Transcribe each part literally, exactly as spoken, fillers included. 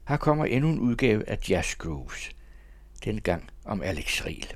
Her kommer endnu en udgave af Jazz Grooves, dengang om Alex Riel.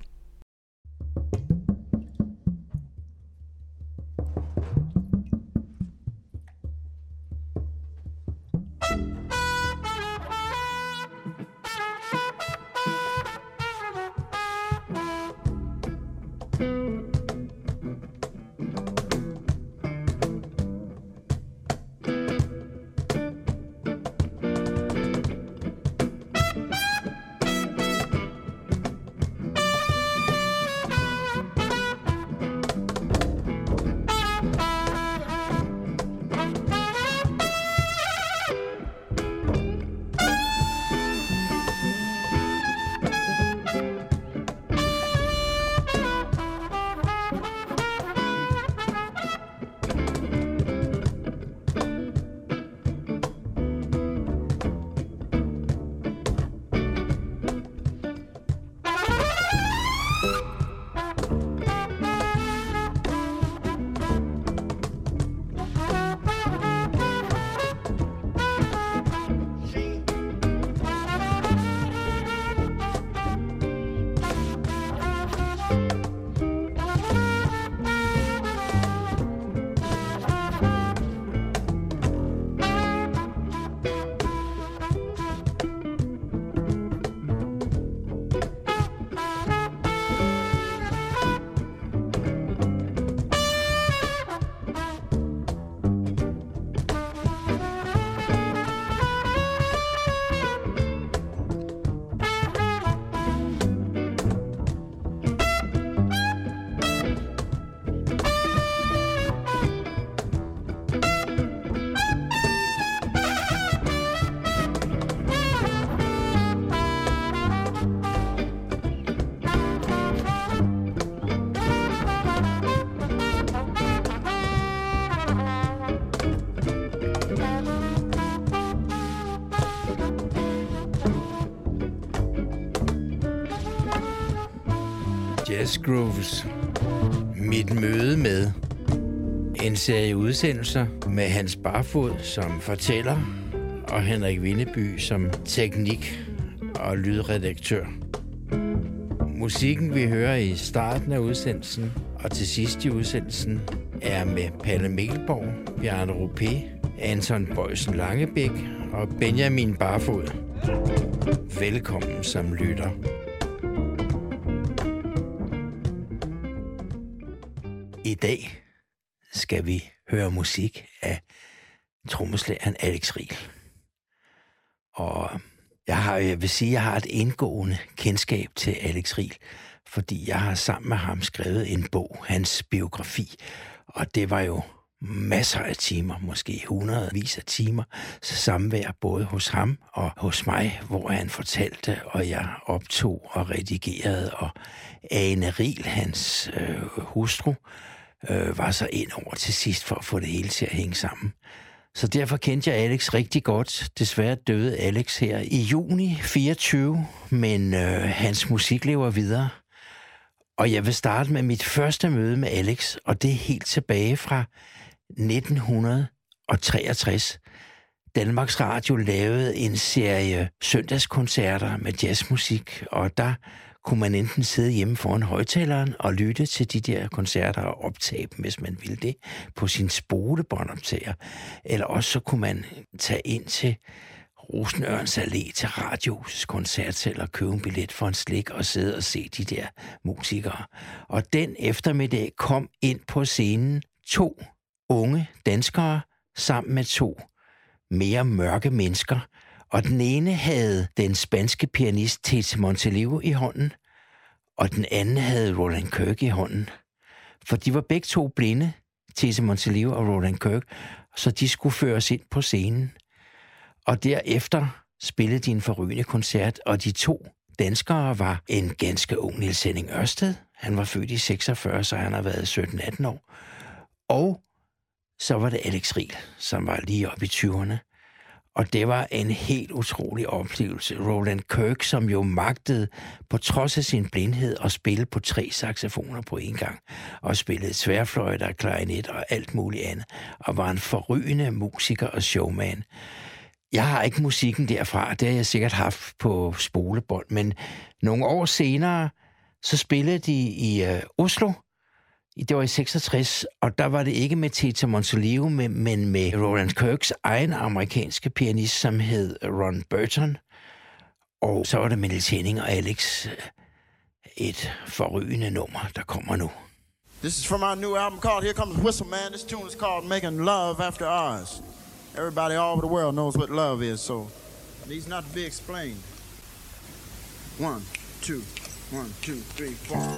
Jazz Grooves. Mit møde med en serie udsendelser med Hans Barfod som fortæller og Henrik Vindeby som teknik- og lydredaktør. Musikken, vi hører i starten af udsendelsen og til sidst i udsendelsen, er med Palle Mikkelborg, Bjarne Rupé, Anton Bøjsen Langebæk og Benjamin Barfod. Velkommen som lytter. I dag skal vi høre musik af trommeslageren Alex Riel. Og jeg, har, jeg vil sige, at jeg har et indgående kendskab til Alex Riel, fordi jeg har sammen med ham skrevet en bog, hans biografi. Og det var jo masser af timer, måske hundredvis af timer, så samvær både hos ham og hos mig, hvor han fortalte, og jeg optog og redigerede, og Ane Riel, hans øh, hustru, øh, var så ind over til sidst for at få det hele til at hænge sammen. Så derfor kendte jeg Alex rigtig godt. Desværre døde Alex her i juni fireogtyve, men øh, hans musik lever videre. Og jeg vil starte med mit første møde med Alex, og det er helt tilbage fra nitten treogtres. Danmarks Radio lavede en serie søndagskoncerter med jazzmusik, og der kunne man enten sidde hjemme foran højtaleren og lytte til de der koncerter og optage dem, hvis man ville det, på sin spolebåndoptager. Eller også så kunne man tage ind til Rosenørns Allé til Radiohusets koncertsal og købe en billet for en slik og sidde og se de der musikere. Og den eftermiddag kom ind på scenen to unge danskere sammen med to mere mørke mennesker, og den ene havde den spanske pianist Tete Montolivo i hånden, og den anden havde Roland Kirk i hånden. For de var begge to blinde, Tete Montolivo og Roland Kirk, så de skulle føres ind på scenen. Og derefter spillede de en forrygende koncert, og de to danskere var en ganske ung Niels Henning Ørsted. Han var født i seksogfyrre, så han har været sytten atten år. Og så var det Alex Riel, som var lige oppe i tyverne. Og det var en helt utrolig oplevelse. Roland Kirk, som jo magtede på trods af sin blindhed at spille på tre saxofoner på en gang, og spillede tværfløjte og klarinet og alt muligt andet, og var en forrygende musiker og showman. jeg har ikke musikken derfra. Det har jeg sikkert haft på spolebånd. Men nogle år senere, så spillede de i øh, Oslo. Det var i seksogtres, og der var det ikke med Tete Montolivo, men med Roland Kirks egen amerikanske pianist, som hed Ron Burton. Og så var det med Niels Henning og Alex, et forrygende nummer, der kommer nu. This is from our new album called Here Comes Whistle Man. This tune is called Making Love After Ours. Everybody all over the world knows what love is, so it needs not to be explained. One, two, one, two, three, four.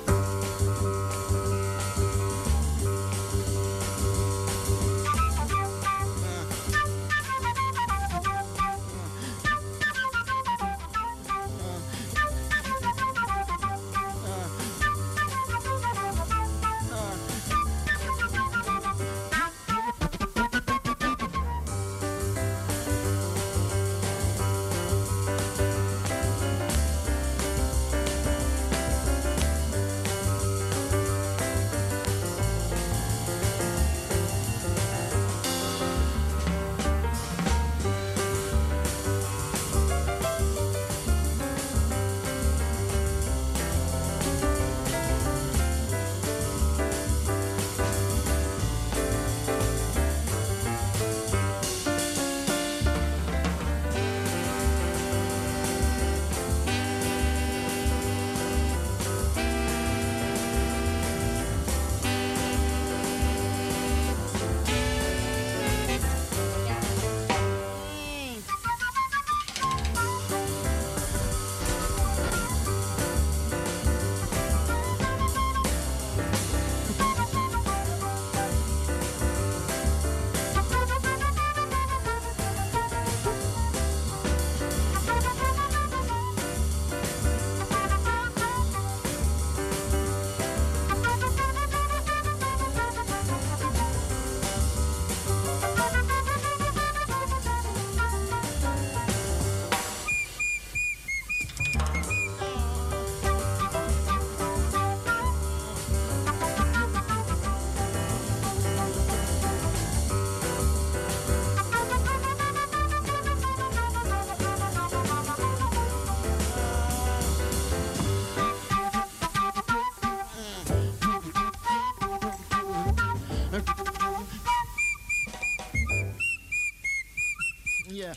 Yeah.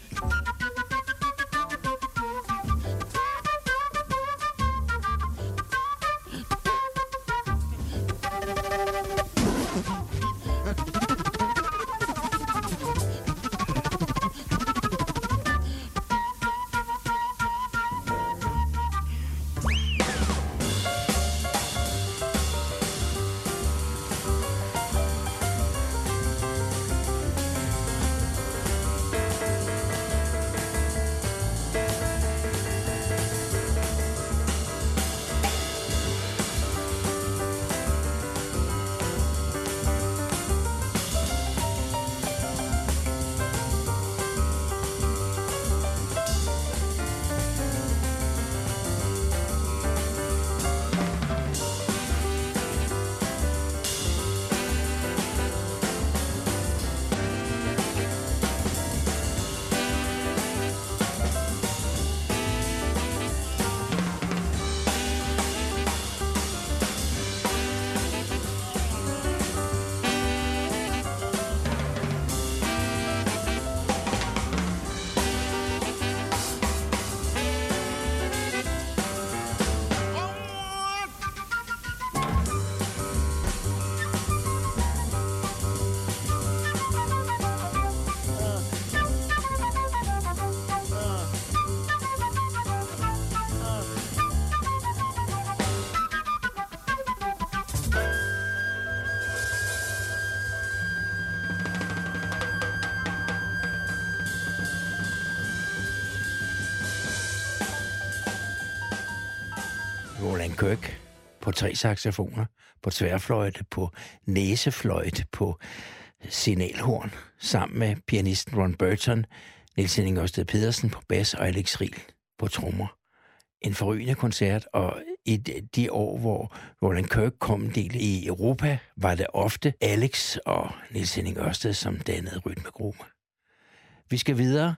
Roland Kirk på tre saxofoner, på tværfløjte, på næsefløjte, på signalhorn, sammen med pianisten Ron Burton, Niels Henning Ørsted Pedersen på bas og Alex Riel på trommer. En forrygende koncert, og i de år, hvor Roland Kirk kom en del i Europa, var det ofte Alex og Niels Henning Ørsted, som dannede rytmegruppe. Vi skal videre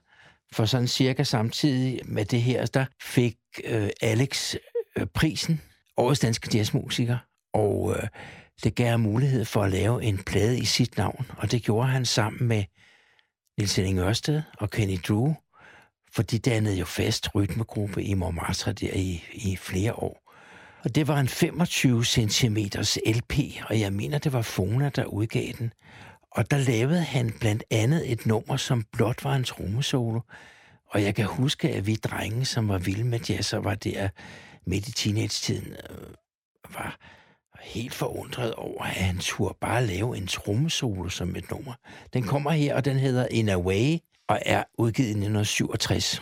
For sådan cirka samtidig med det her, der fik øh, Alex øh, prisen, årets danske jazzmusiker, og øh, det gav ham mulighed for at lave en plade i sit navn, og det gjorde han sammen med Niels Henning Ørsted og Kenny Drew, for de dannede jo fast rytmegruppe i Montmartre der i, i flere år. Og det var en femogtyve centimeters L P, og jeg mener, det var Fona, der udgav den. Og der lavede han blandt andet et nummer, som blot var en trommesolo. Og jeg kan huske, at vi drenge, som var vilde med jazz og var der midt i teenage-tiden, var helt forundret over, at han turde bare lave en trommesolo som et nummer. Den kommer her, og den hedder In a Way, og er udgivet i nitten syvogtres.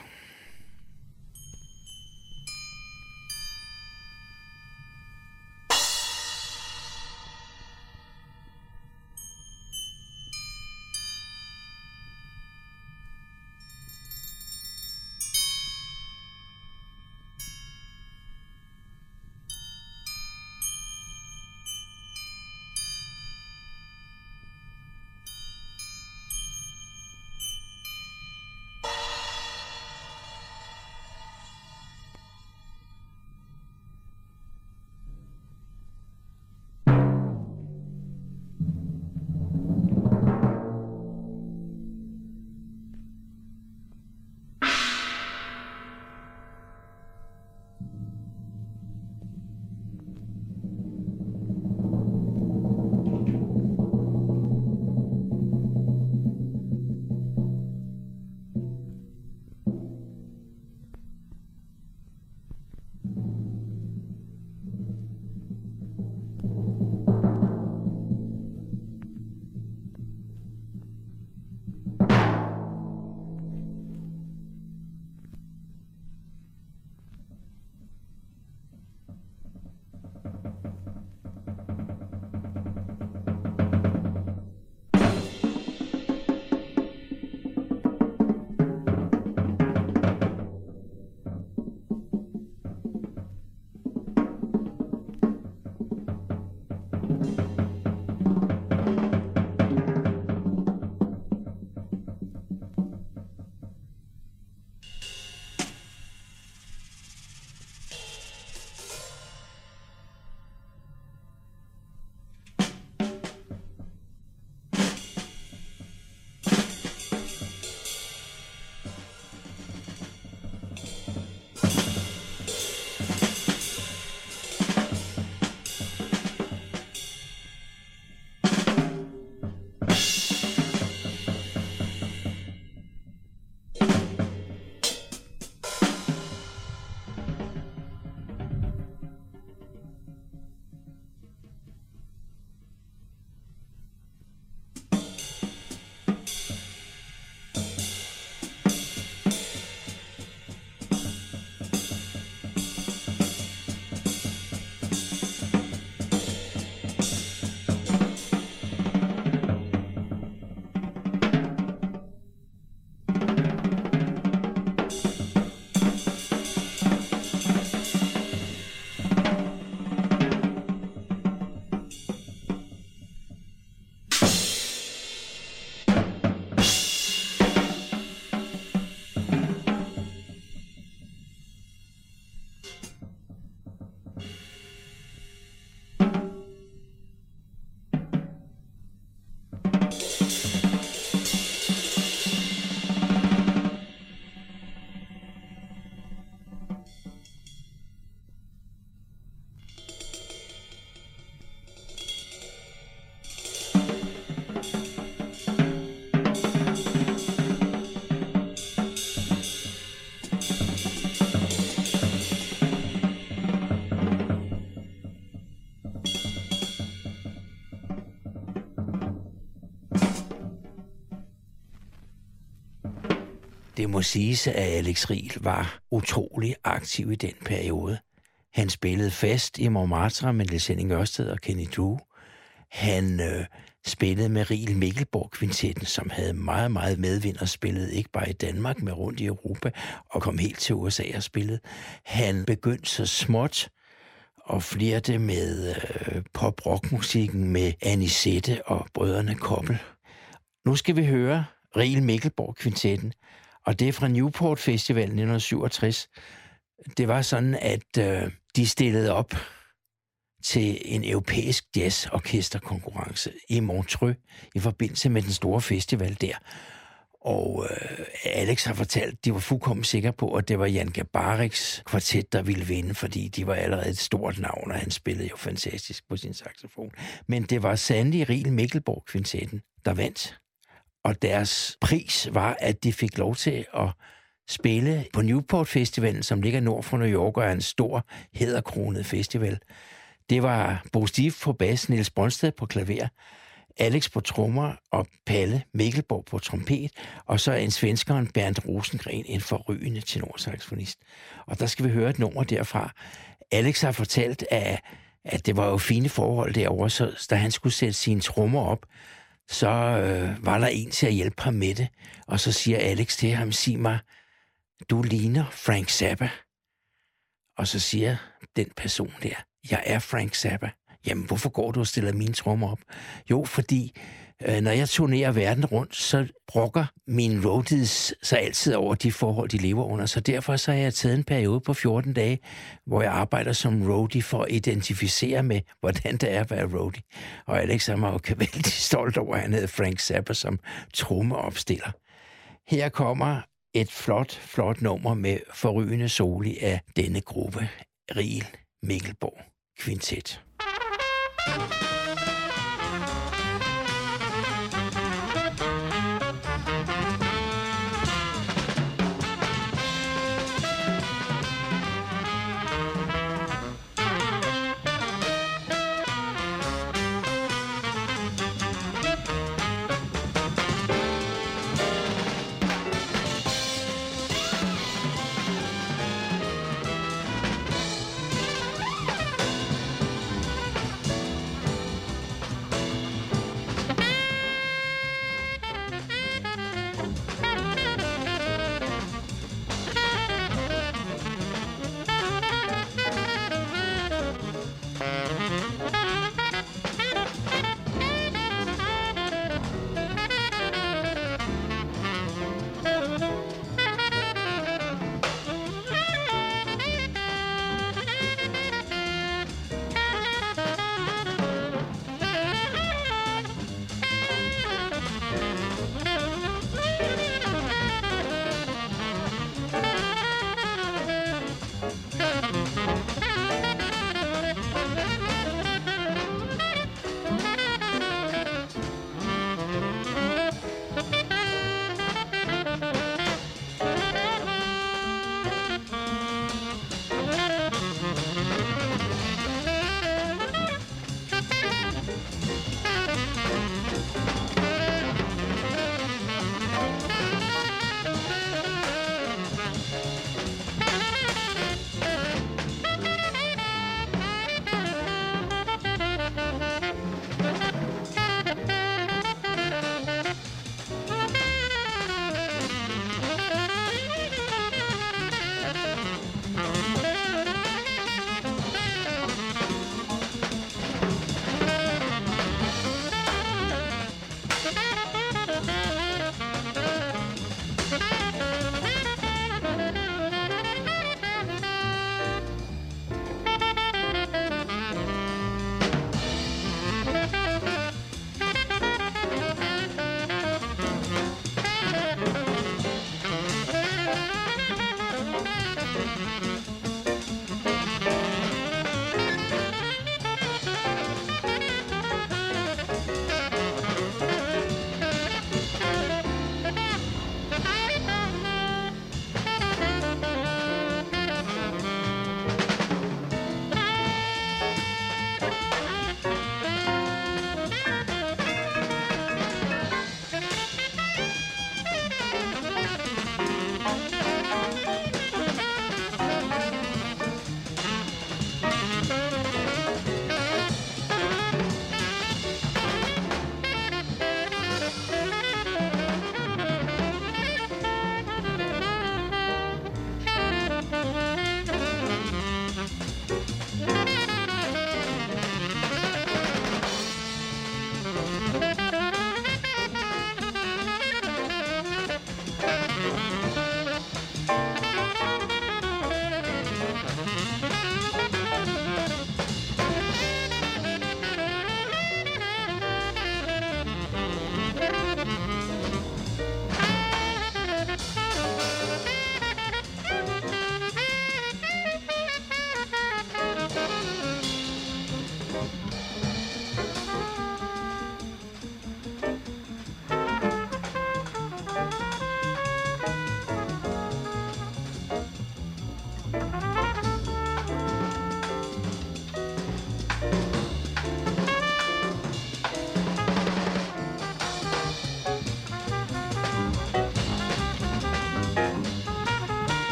Det må siges, at Alex Riel var utrolig aktiv i den periode. Han spillede fast i Montmartre med Niels Henning Ørsted og Kenny Drew. Han øh, spillede med Riel Mikkelborg-kvintetten, som havde meget, meget medvind og spillede ikke bare i Danmark, men rundt i Europa, og kom helt til U S A og spillede. Han begyndte så småt og flirte med øh, pop-rock-musikken med Anisette og brødrene Koppel. Nu skal vi høre Riel Mikkelborg-kvintetten, Og det er fra Newport Festival nitten syvogtres. Det var sådan, at øh, de stillede op til en europæisk jazzorkesterkonkurrence i Montreux i forbindelse med den store festival der. Og øh, Alex har fortalt, at de var fuldkommen sikre på, at det var Jan Gabariks kvartet, der ville vinde, fordi de var allerede et stort navn, og han spillede jo fantastisk på sin saxofon. Men det var sandelig Riel Mikkelborg kvintetten, der vandt. Og deres pris var, at de fik lov til at spille på Newport Festivalen, som ligger nord for New York og er en stor, hæderkronet festival. Det var Bo Stief på bas, Niels Brøndsted på klaver, Alex på trommer og Palle Mikkelborg på trompet, og så en svenskeren Bernd Rosengren, en forrygende tenorsaxofonist. Og der skal vi høre et nummer derfra. Alex har fortalt, at, at det var jo fine forhold derovre, så da han skulle sætte sine trommer op, så øh, var der en til at hjælpe ham med det. Og så siger Alex til ham, sig mig, du ligner Frank Zappa. Og så siger den person der, jeg er Frank Zappa. Jamen, hvorfor går du og stiller mine trommer op? Jo, fordi øh, når jeg turnerer verden rundt, så brokker mine roadies sig altid over de forhold, de lever under. Så derfor så har jeg taget en periode på fjorten dage, hvor jeg arbejder som roadie for at identificere med, hvordan det er at være roadie. Og Alex er jo vældig stolt over, at han havde Frank Zappa som trommeopstiller. Her kommer et flot, flot nummer med forrygende soli af denne gruppe, Riel Mikkelborg Kvintet.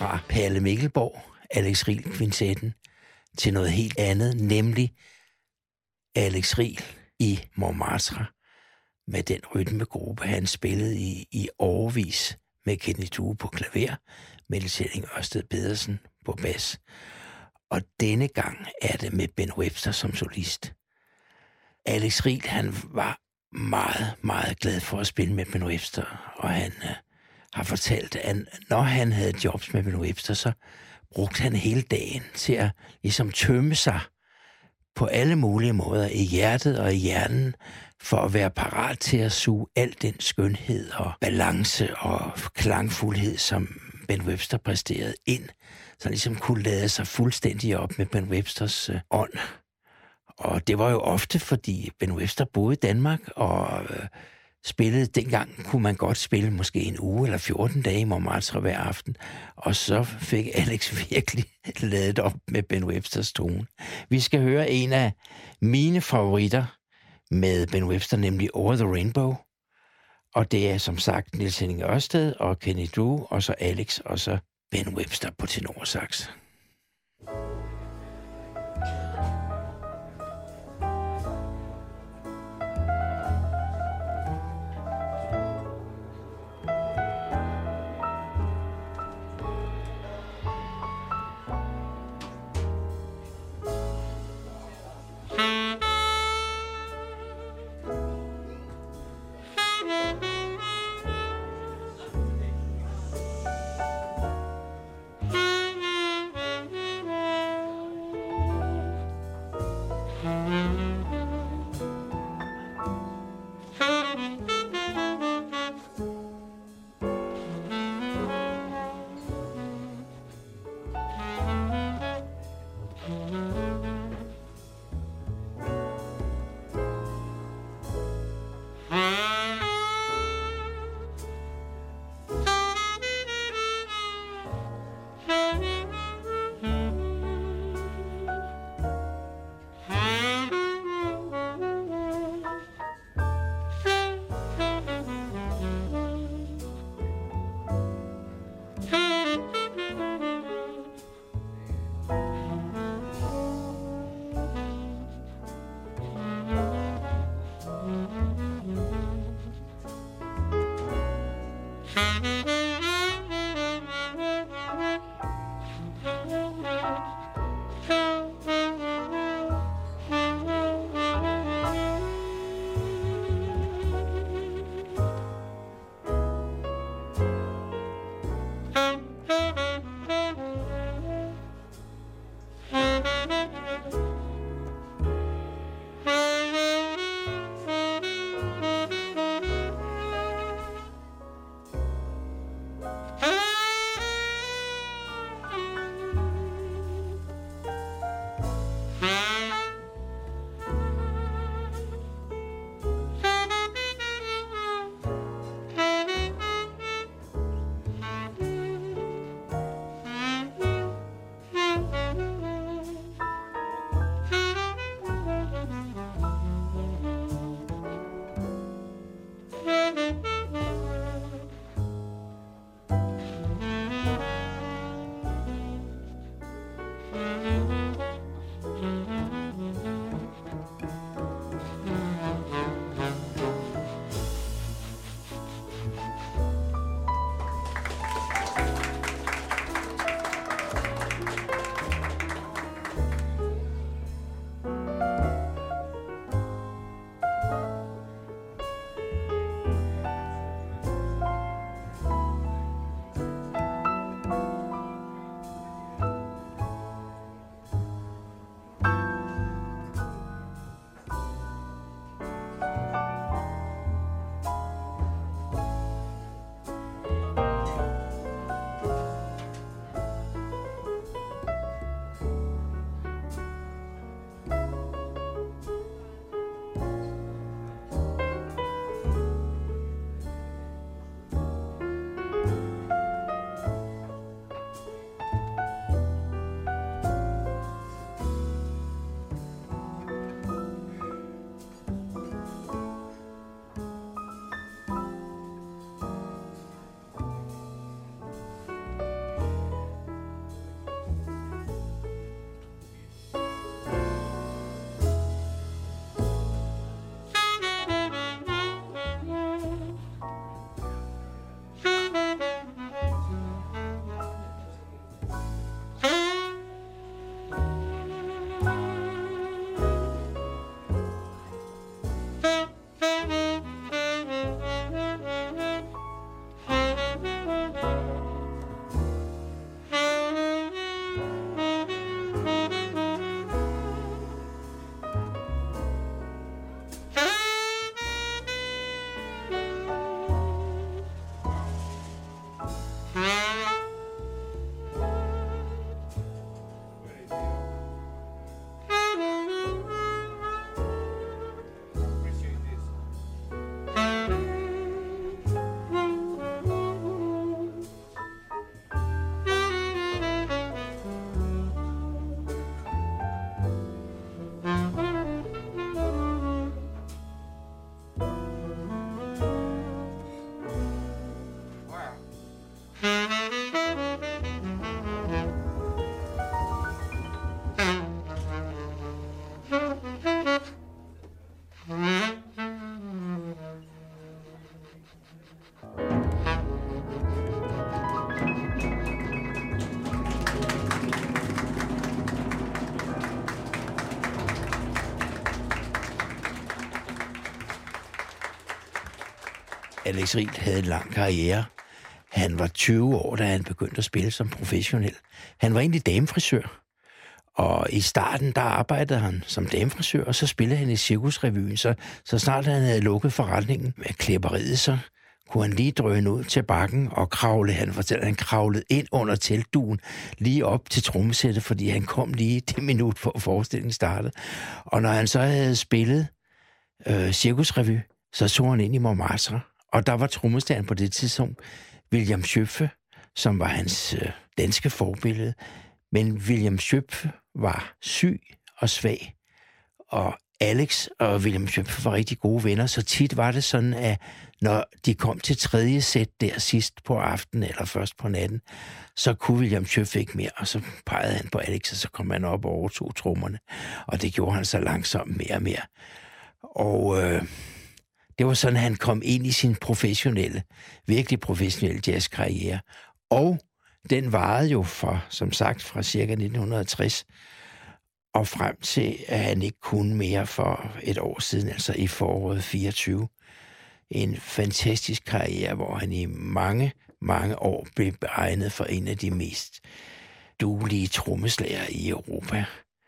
fra Palle Mikkelborg, Alex Riel Kvintetten, til noget helt andet, nemlig Alex Riel i Montmartre, med den rytmegruppe, han spillede i, i årevis med Kenny Due på klaver, med Niels Henning Ørsted Pedersen på bas. Og denne gang er det med Ben Webster som solist. Alex Riel, han var meget, meget glad for at spille med Ben Webster, og han øh, har fortalt, at når han havde jobs med Ben Webster, så brugte han hele dagen til at ligesom tømme sig på alle mulige måder i hjertet og i hjernen, for at være parat til at suge al den skønhed og balance og klangfuldhed, som Ben Webster præsterede ind, så ligesom kunne lade sig fuldstændig op med Ben Websters øh, ånd. Og det var jo ofte, fordi Ben Webster boede i Danmark og øh, spillede. Dengang kunne man godt spille måske en uge eller fjorten dage i Montmartre hver aften, og så fik Alex virkelig ladet op med Ben Websters tone. Vi skal høre en af mine favoritter med Ben Webster, nemlig Over the Rainbow. Og det er som sagt Niels Henning Ørsted og Kenny Due, og så Alex, og så Ben Webster på tenorsax. Alex Riel havde en lang karriere. Han var tyve år, da han begyndte at spille som professionel. Han var egentlig damefrisør. Og i starten, der arbejdede han som damefrisør, og så spillede han i Cirkusrevyen. Så, så snart han havde lukket forretningen med klipperiet, så kunne han lige drøne ud til bakken og kravle. Han fortæller, han kravlede ind under teltduen, lige op til trommesættet, fordi han kom lige det minut, for forestillingen startede. Og når han så havde spillet øh, Cirkusrevy, så så han ind i Montmartre. Og der var trommeslageren på det tidspunkt William Schøpfe, som var hans øh, danske forbillede. Men William Schøpfe var syg og svag, og Alex og William Schøpfe var rigtig gode venner, så tit var det sådan, at når de kom til tredje sæt der sidst på aftenen eller først på natten, så kunne William Schøpfe ikke mere, og så pegede han på Alex, og så kom han op og overtog trommerne, og det gjorde han så langsomt mere og mere. Og øh, det var sådan, han kom ind i sin professionelle, virkelig professionelle jazzkarriere, og den varede jo fra, som sagt, fra cirka nitten tres og frem til, at han ikke kunne mere for et år siden, altså i foråret fireogtyve. En fantastisk karriere, hvor han i mange, mange år blev beregnet for en af de mest duelige trommeslagere i Europa.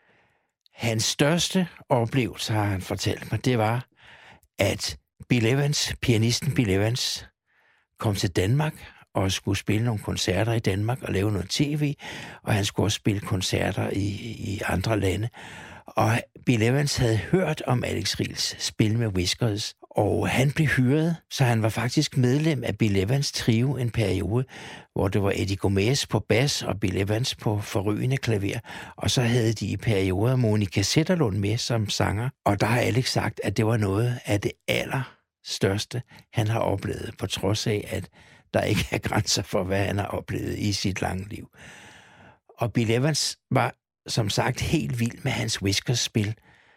Hans største oplevelse, har han fortalt mig, det var, at Bill Evans, pianisten Bill Evans, kom til Danmark og skulle spille nogle koncerter i Danmark og lave noget tv, og han skulle også spille koncerter i, i andre lande. Og Bill Evans havde hørt om Alex Riels spil med Whiskers, og han blev hyret, så han var faktisk medlem af Bill Evans trio en periode, hvor det var Eddie Gomez på bas og Bill Evans på forrygende klaver, og så havde de i perioder Monica Zetterlund med som sanger, og der har Alex sagt, at det var noget af det allerstørste, han har oplevet, på trods af, at der ikke er grænser for, hvad han har oplevet i sit lange liv. Og Bill Evans var, som sagt, helt vild med hans Whiskers-spil.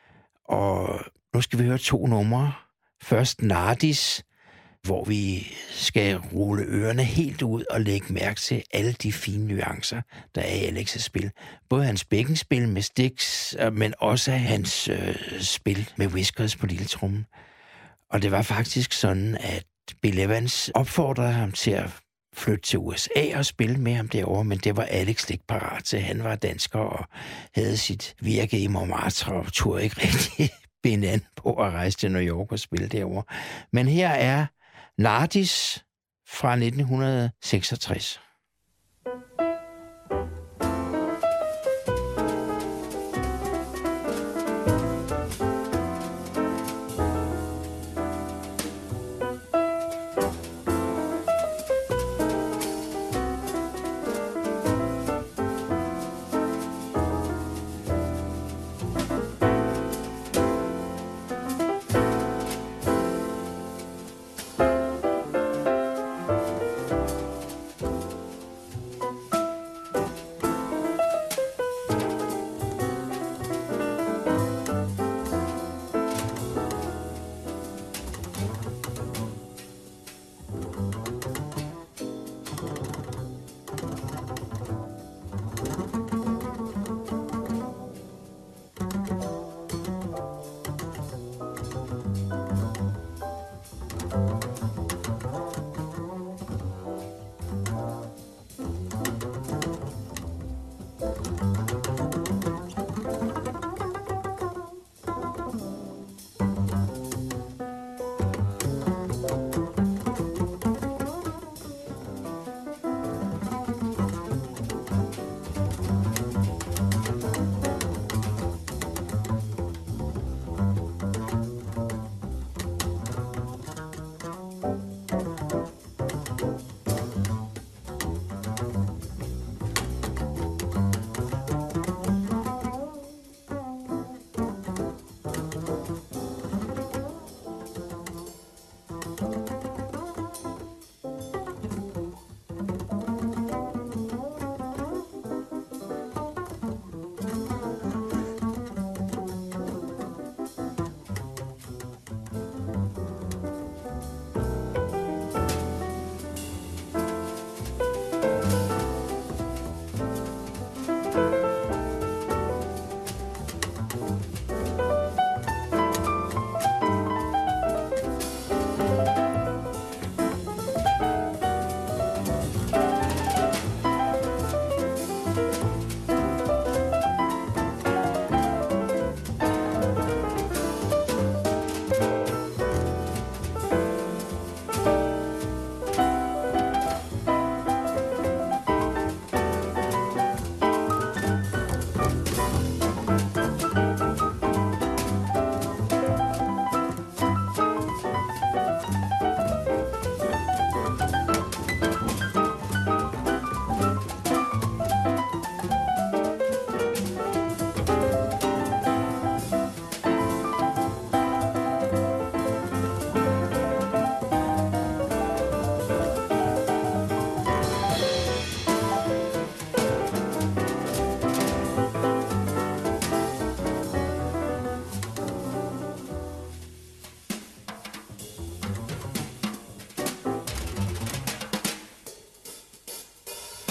Og nu skal vi høre to numre. Først Nardis, hvor vi skal rulle ørerne helt ud og lægge mærke til alle de fine nuancer, der er i Alex' spil. Både hans bækkenspil med sticks, men også hans øh, spil med Whiskers på lille tromme. Og det var faktisk sådan, at Bill Evans opfordrede ham til at flytte til U S A og spille med ham derovre, men det var Alex ikke parat til. Han var dansker og havde sit virke i Montmartre og turde ikke rigtig binde an på at rejse til New York og spille derovre. Men her er Nardis fra nitten seksogtres.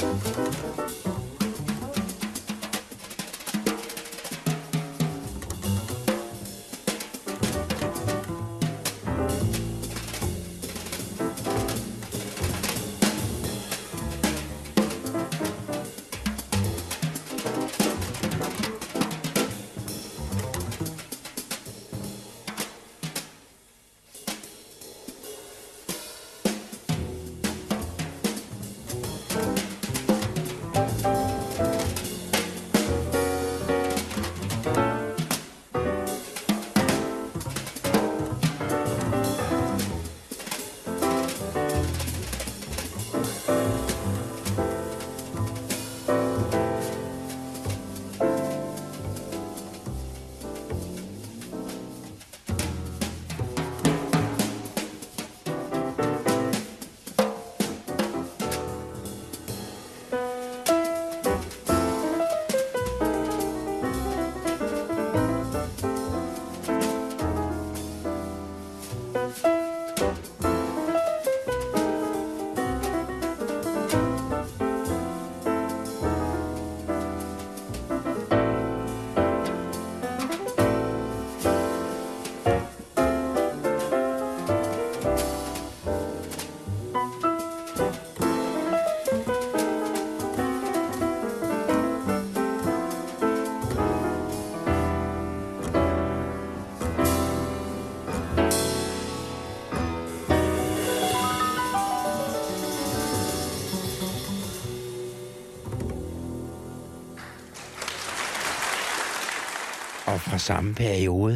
Og fra samme periode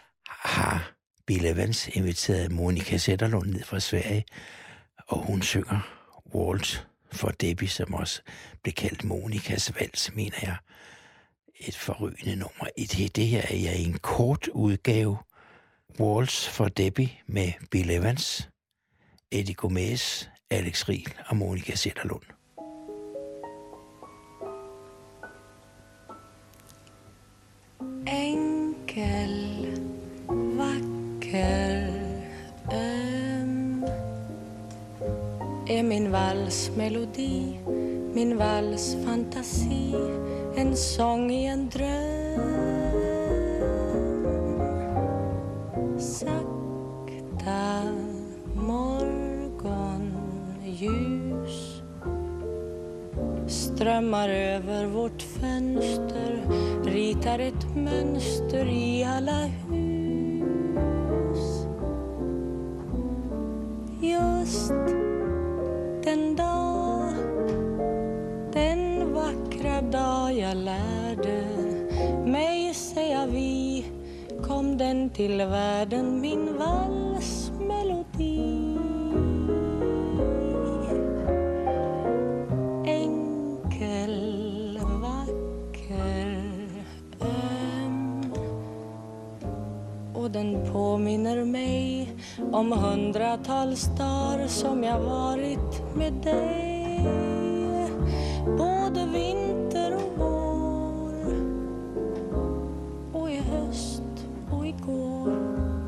har Bill Evans inviteret Monica Zetterlund ned fra Sverige, og hun synger Waltz for Debbie, som også blev kaldt Monikas vals, mener jeg. Et forrygende nummer. Det, det her er i en kort udgave. Waltz for Debbie med Bill Evans, Eddie Gomez, Alex Riel og Monica Zetterlund. Enkel, vacker, öm är min valsmelodi, min valsfantasi, en sång i en dröm. Sakta morgonljus strömmar över vårt fönster, ritar ett mönster i alla hus. Just den dag, den vackra dag jag lärde mig säga vi, kom den till världen, min valsmelodi. Enkel, vacker, öm, och den påminner mig om hundratals dagar som jag varit med dig, både vinter och vår, och i höst och igår.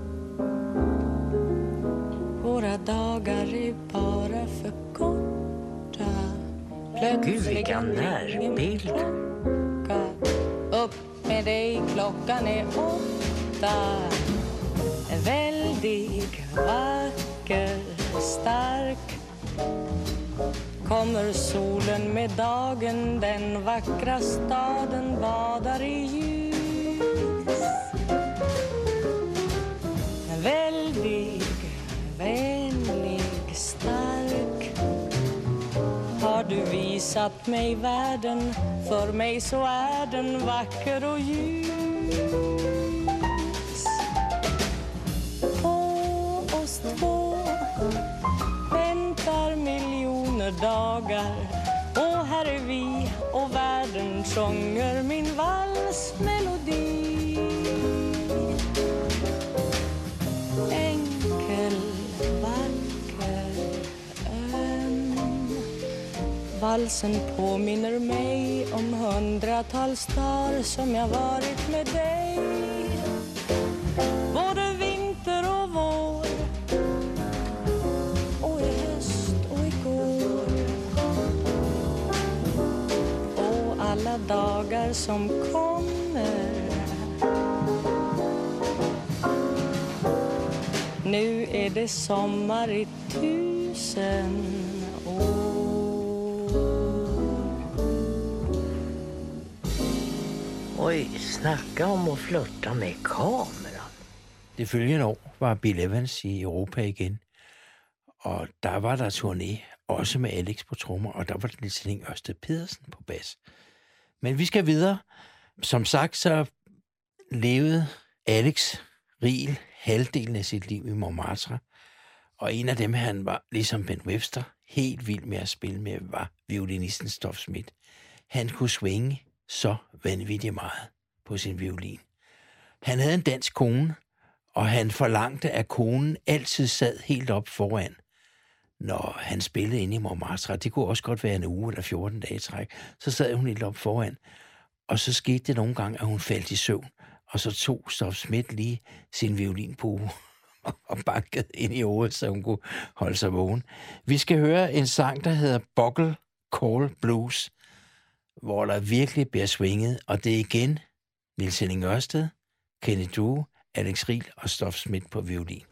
Våra dagar är bara för korta. Gud, vilken närbild. Upp med dig, klockan är åtta. Väldig, vacker, stark. Kommer solen med dagen, den vackra staden badar i ljus. Väldig, vänlig, stark. Har du visat mig världen, för mig så är den vacker och ljus. Väntar miljoner dagar, och här är vi, och världen sjunger min valsmelodi. Enkel, vacker, öm. Valsen påminner mig om hundratals dagar som jag varit med dig, både vinter och vår, och i höst och igår. dagar som kommer. Nu är det sommar i tusen år. Oj, snacka om at flirta med kameran. Det følgende år var Bill Evans i Europa igen, og der var der turné, også med Alex på trommer, og der var det Niels Henning Ørsted Pedersen på bas. Men vi skal videre. Som sagt, så levede Alex Riel halvdelen af sit liv i Montmartre, og en af dem, han var, ligesom Ben Webster, helt vild med at spille med, var violinisten Stoff Schmidt. Han kunne svinge så vanvittigt meget på sin violin. Han havde en dansk kone, og han forlangte, at konen altid sad helt op foran, når han spillede inde i Montmartre. Det kunne også godt være en uge eller fjorten dage træk. Så sad hun helt op foran, og så skete det nogle gange, at hun faldt i søvn, og så tog Stoff Schmidt lige sin violinpue og bankede ind i hovedet, så hun kunne holde sig vågen. Vi skal høre en sang, der hedder Bugle Call Blues, hvor der virkelig bliver svinget, og det er igen Niels Henning Ørsted, Kenny Drew, Alex Riel og Stoff Schmidt på violin.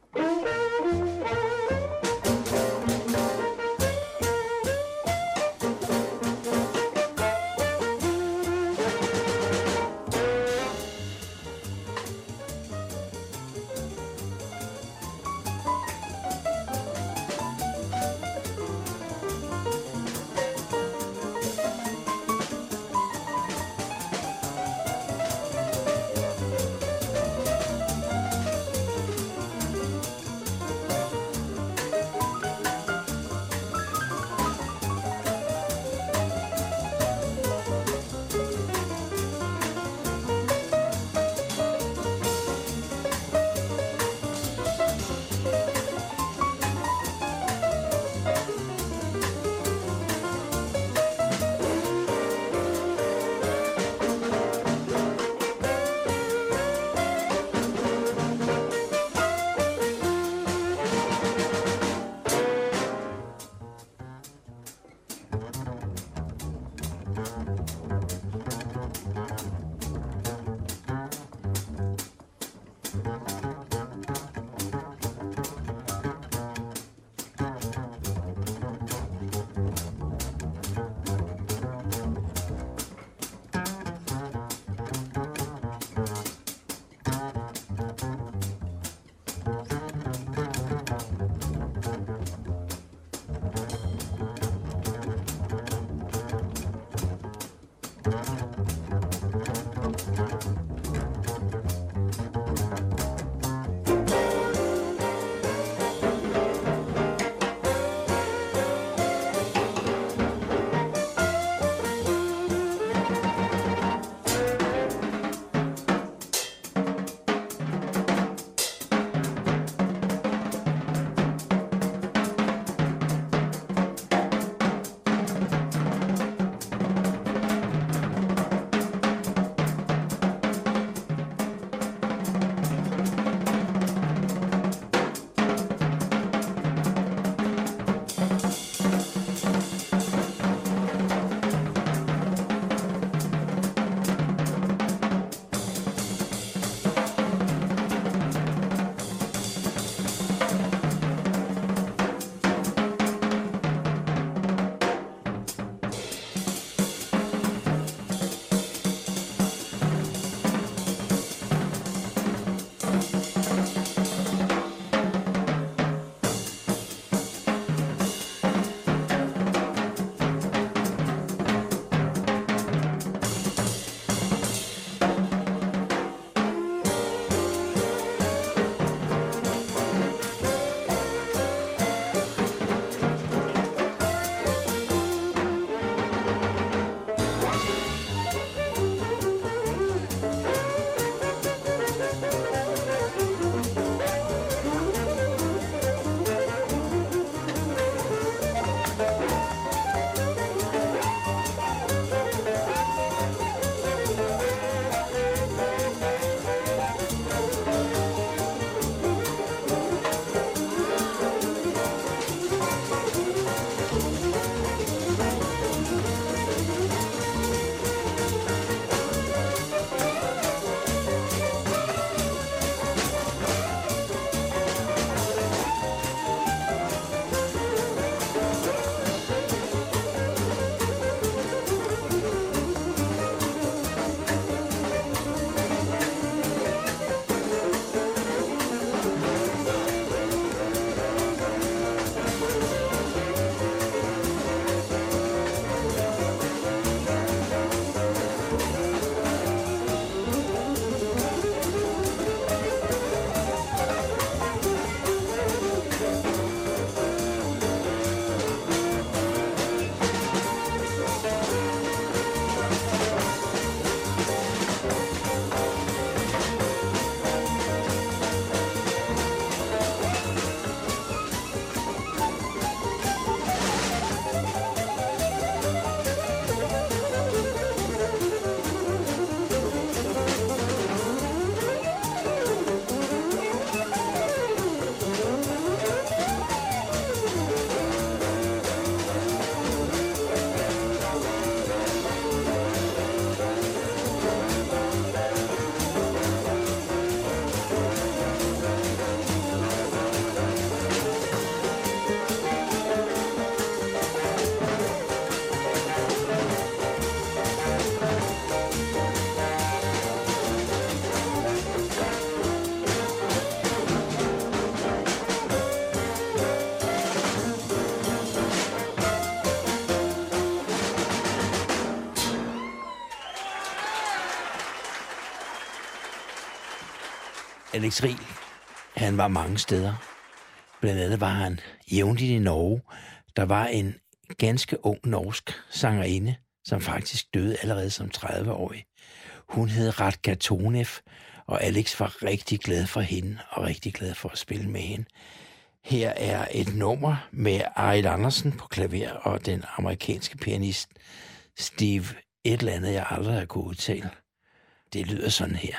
Alex Riel, han var mange steder. Blandt andet var han jævnligt i Norge. Der var en ganske ung norsk sangerinde, som faktisk døde allerede som tredive-årig. Hun hed Radka Tonev, og Alex var rigtig glad for hende, og rigtig glad for at spille med hende. Her er et nummer med Arild Andersen på klaver, og den amerikanske pianist Steve et eller andet, jeg aldrig har kunnet udtale. Det lyder sådan her.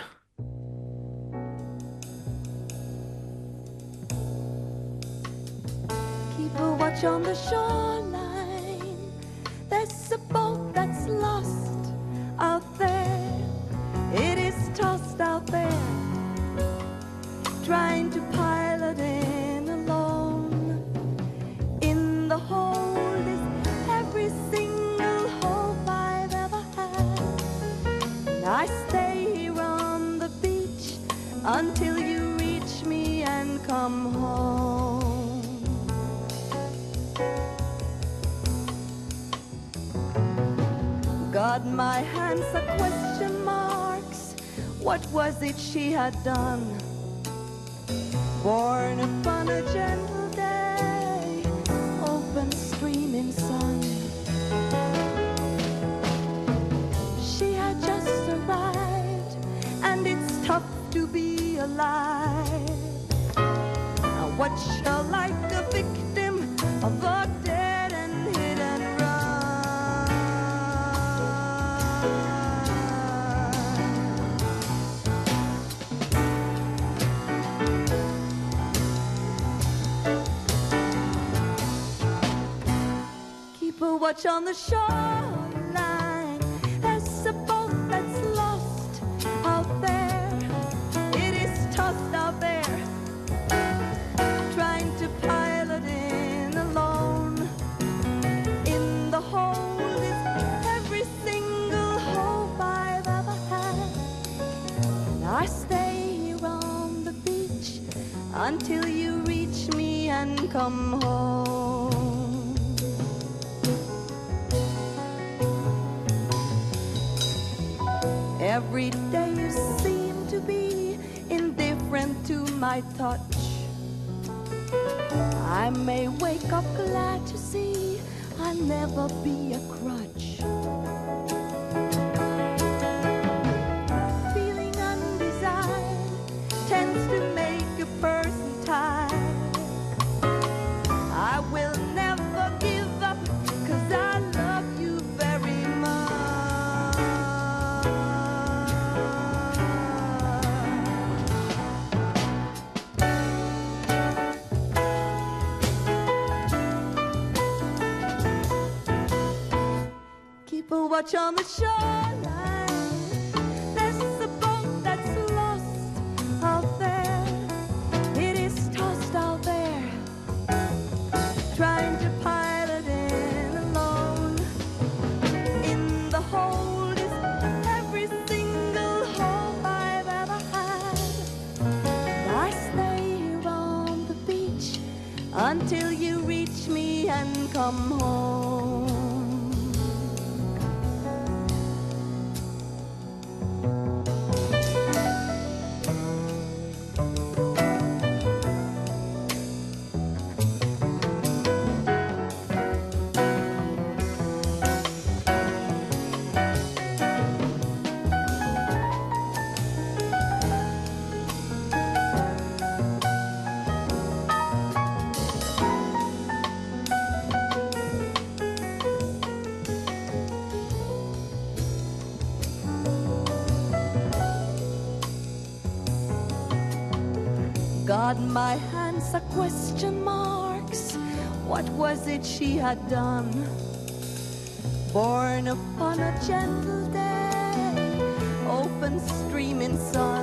Keep a watch on the shoreline. There's a boat that's lost out there. It is tossed out there, trying to pilot in alone. In the hold is every single hope I've ever had. And I stay here on the beach until you reach me and come home. God, my hands are question marks. What was it she had done? Born upon a gentle day, open streaming sun. She had just arrived, and it's tough to be alive. Now watch her like a victim of a dead and hit and run. Keep a watch on the shoreline. There's a boat that's lost out there. It is tossed out there, trying to pilot in alone. In the hold is every single hope I've ever had. And I stay here on the beach until you reach me and come home. Every day you seem to be indifferent to my touch. I may wake up glad to see I'll never be a crutch. Feeling undesired tends to make a person tired. I will never give up, 'cause I love you very much. Keep a watch on the shoreline. There's a boat that's lost out there. It is tossed out there, trying to pilot in alone. In the hold is every single hope I've ever had. I stay here on the beach until you reach me and come home. God, my hands are question marks. What was it she had done? Born upon a gentle day, open streaming sun.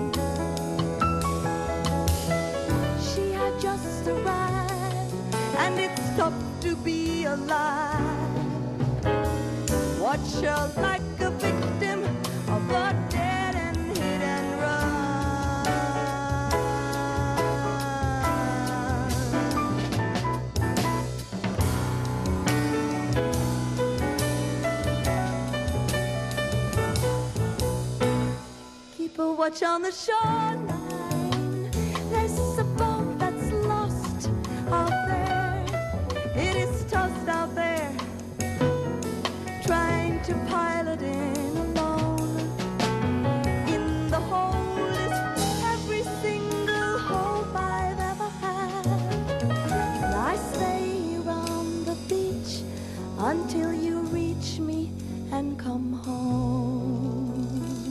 She had just arrived, and it's tough to be alive. Watch her like a victim of a dead and hit and run. Keep a watch on the shoreline. until you reach me and come home.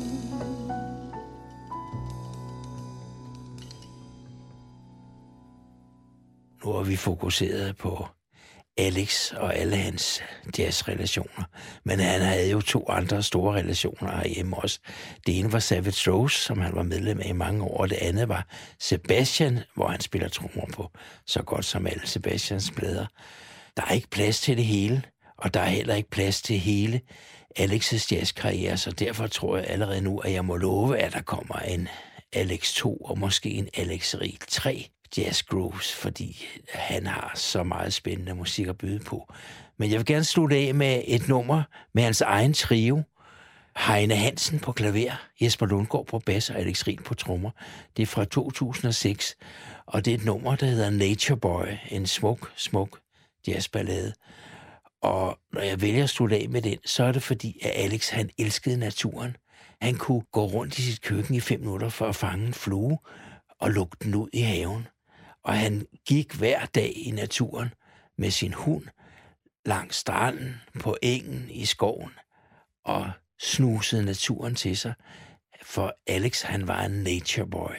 Nu har vi fokuseret på Alex og alle hans jazzrelationer. Men han havde jo to andre store relationer herhjemme også. Det ene var Savage Rose, som han var medlem af i mange år, og det andet var Sebastian, hvor han spiller trommer på så godt som alle Sebastians plader. Der er ikke plads til det hele, og der er heller ikke plads til hele Alex' jazzkarriere, så derfor tror jeg allerede nu, at jeg må love, at der kommer en Alex to og måske en Alex Riel tre Jazz Grooves, fordi han har så meget spændende musik at byde på. Men jeg vil gerne slutte af med et nummer med hans egen trio. Heine Hansen på klaver, Jesper Lundgaard på bas og Alex Riel på trommer. Det er fra to tusind og seks, og det er et nummer, der hedder Nature Boy, en smuk, smuk jazzballade. Og når jeg vælger at slutte af med den, så er det fordi, at Alex han elskede naturen. Han kunne gå rundt i sit køkken i fem minutter for at fange en flue og lukke den ud i haven. Og han gik hver dag i naturen med sin hund langs stranden, på engen, i skoven og snusede naturen til sig. For Alex, han var en nature boy.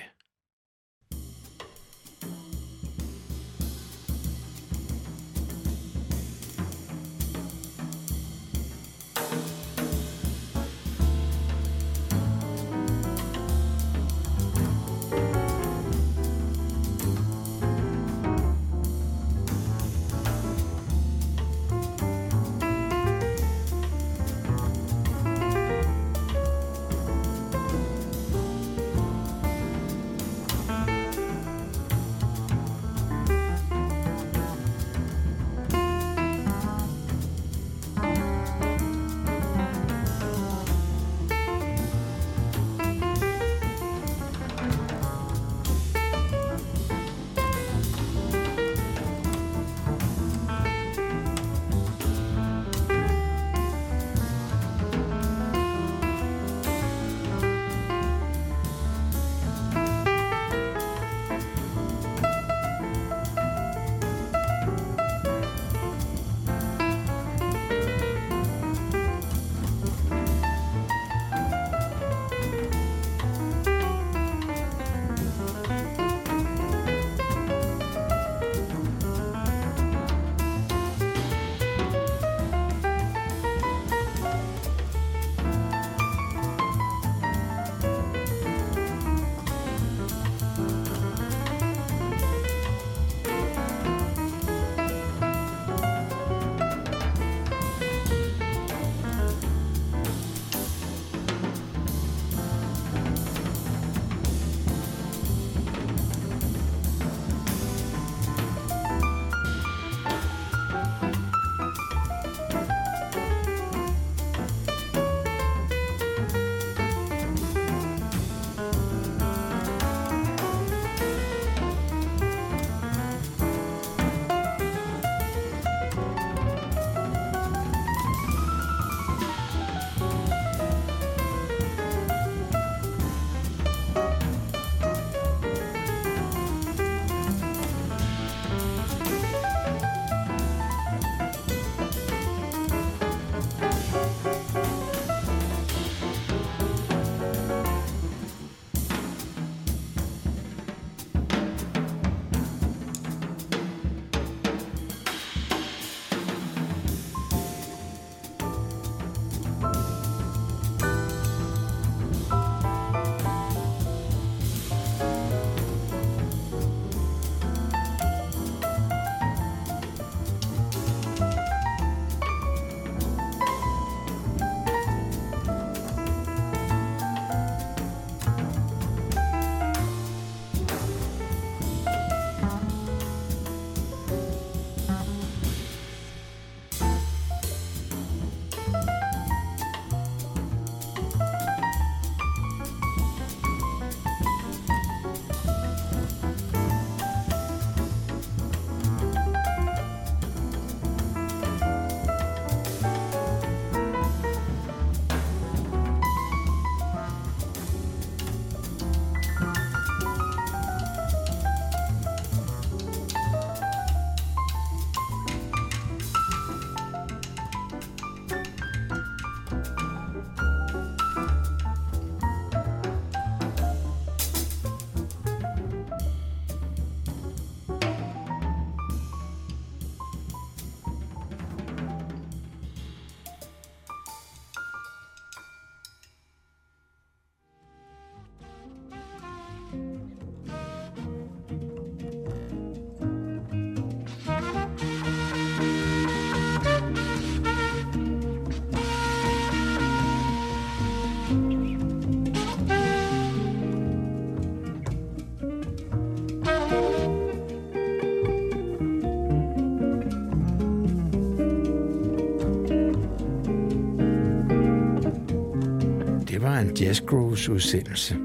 var en Jazz Grooves udsendelse.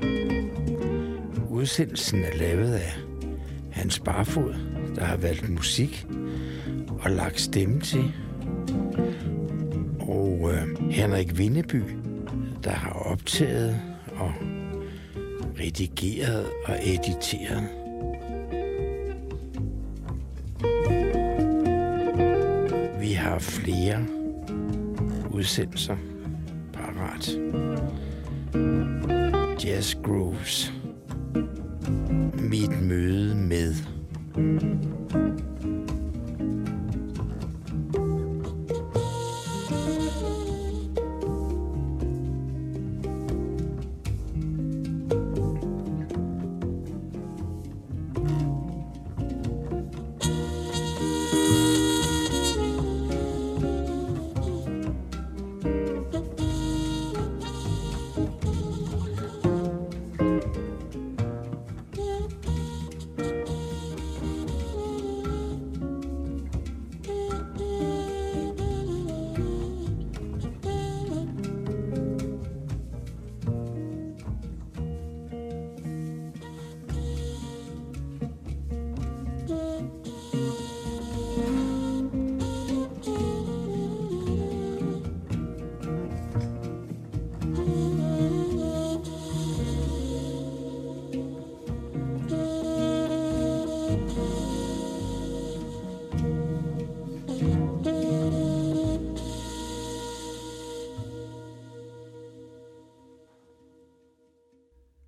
Udsendelsen er lavet af Hans Barfod, der har valgt musik og lagt stemme til. Og øh, Henrik Vindeby, der har optaget og redigeret og editeret. Vi har flere udsendelser parat. Jazz Grooves. Mit møde med. Thank you.